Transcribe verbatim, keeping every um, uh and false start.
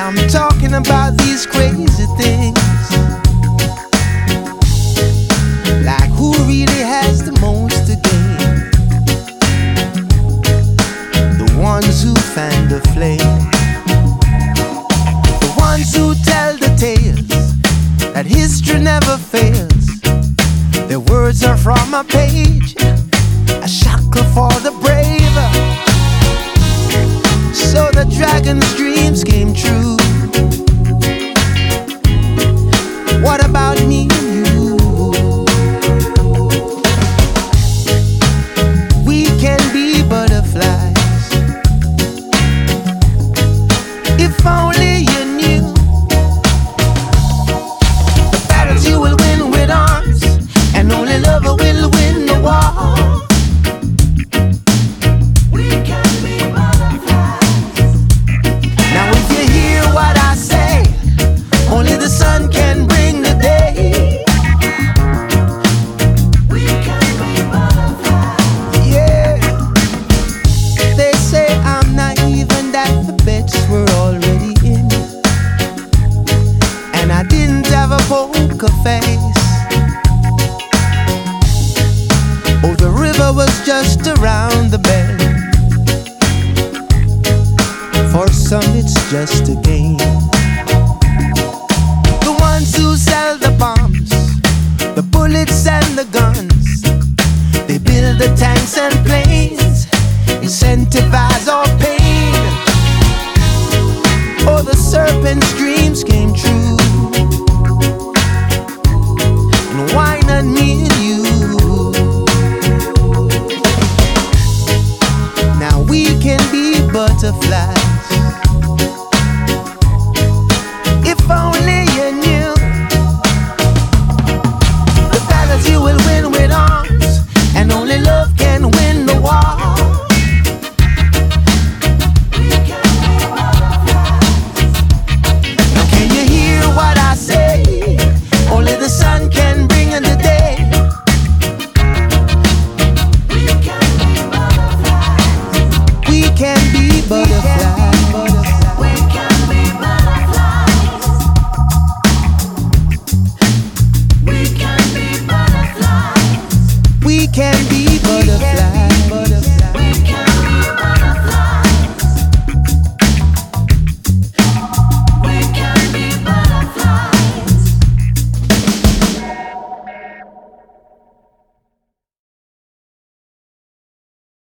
I'm talking about these crazy things, like who really has the most to gain? The ones who fan the flame, the ones who tell the tales that history never fails. Their words are from a page, a shackle for the brave. So the dragon's dreams came true. What about me and you? We can be butterflies. If only you knew the battles you will win with arms, and only love will win the war. Poker face. Oh, the river was just around the bend. For some it's just a game. The ones who sell the bombs, the bullets and the guns, they build the tanks and planes, incentivize all pain. Oh, the serpent's dreams came true. Why not me and you? Now we can be butterflies. If only you knew the battles you will win with arms, and only love can win the war. Now can you hear what I say? Only the sun can bring in the day. We can be butterflies. We can be butterflies. We can be butterflies. We can be